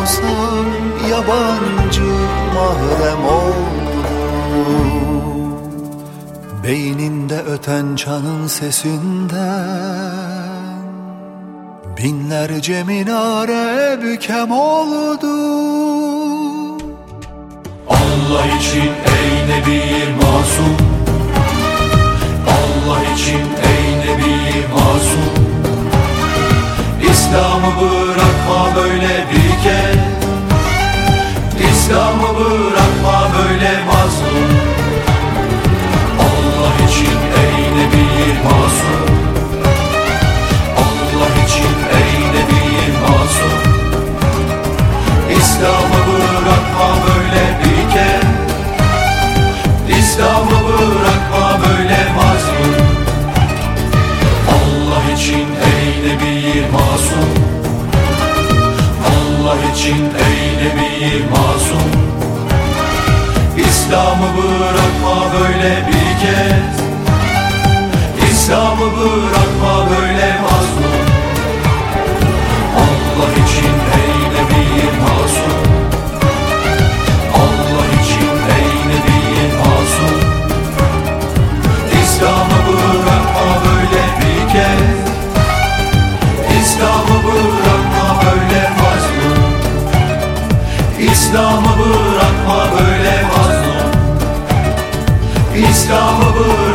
olsan yabancı mahrem oldu. Beyninde öten çanın sesinden binlerce minare bükem oldu. Allah için ey Nebi masum, Allah için ey Nebi masum, İslam'ı bırakma böyle bir kez, İslam'ı bırakma böyle mazlum. Allah için ey Nebi masum, Allah için ey Nebi masum, İslam'ı bırakma böyle bir kez, İslam'ı bırakma böyle mazlum. Allah için ey Nebi masum, Allah için ey Nebi masum, İslam'ı bırakma böyle bir kez, İslam'ı bırakma böyle mazlum. Allah için ey Nebi masum, Allah için ey Nebi masum, İslam'ı bırakma böyle bir kez, İslam'ı bırakma böyle mazlum, İslam'ı bırakma böyle mazlum, İslam'ı bırakma